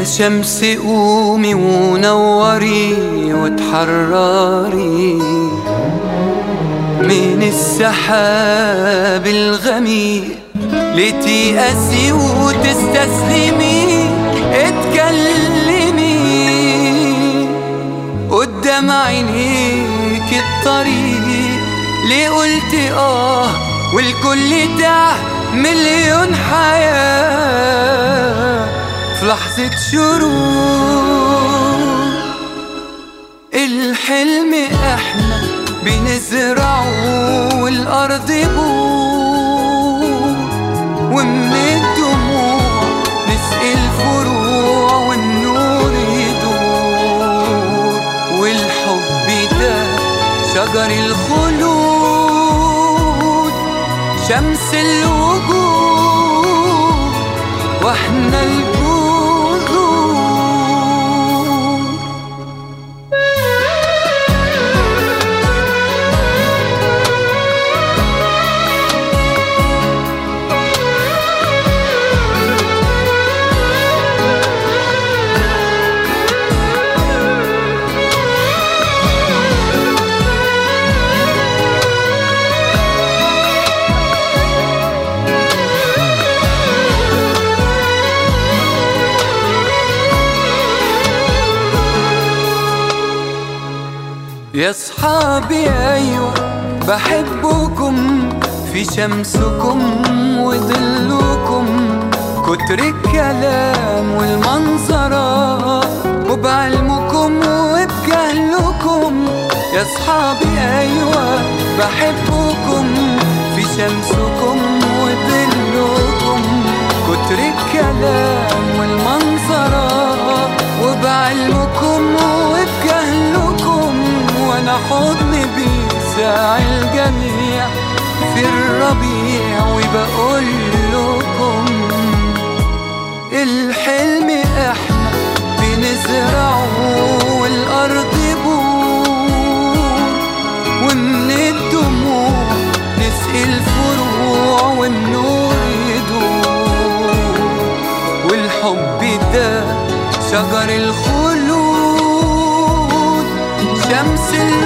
شمس قومي ونوري وتحرري من السحاب الغميق، لتيأسي وتستسلمي، اتكلمي قدام عينيك الطريق، ليه قلتي والكل تاه مليون حياة في لحظة شروق. الحلم احنا بنزرعه والأرض بور، ومن الدموع نسقي الفروع والنور يدور، والحب ده شجر الخلود، شمس الوجود، واحنا الجود. يا صحابي أيوة بحبكم، في شمسكم وظلكم، كتر الكلام والمنظرة وبعلمكم وبجهلكم. يا صحابي أيوة بحبكم، في شمسكم وظلكم، كتر الكلام والمنظرة وبعلمكم وبجهلكم، وانا حضني بيساع الجميع في الربيع، وبقول لكم الحلم احنا بنزرعه والارض بور، ومن الدموع نسقي الفروع والنور يدور، والحب ده شجر الخلود، شمس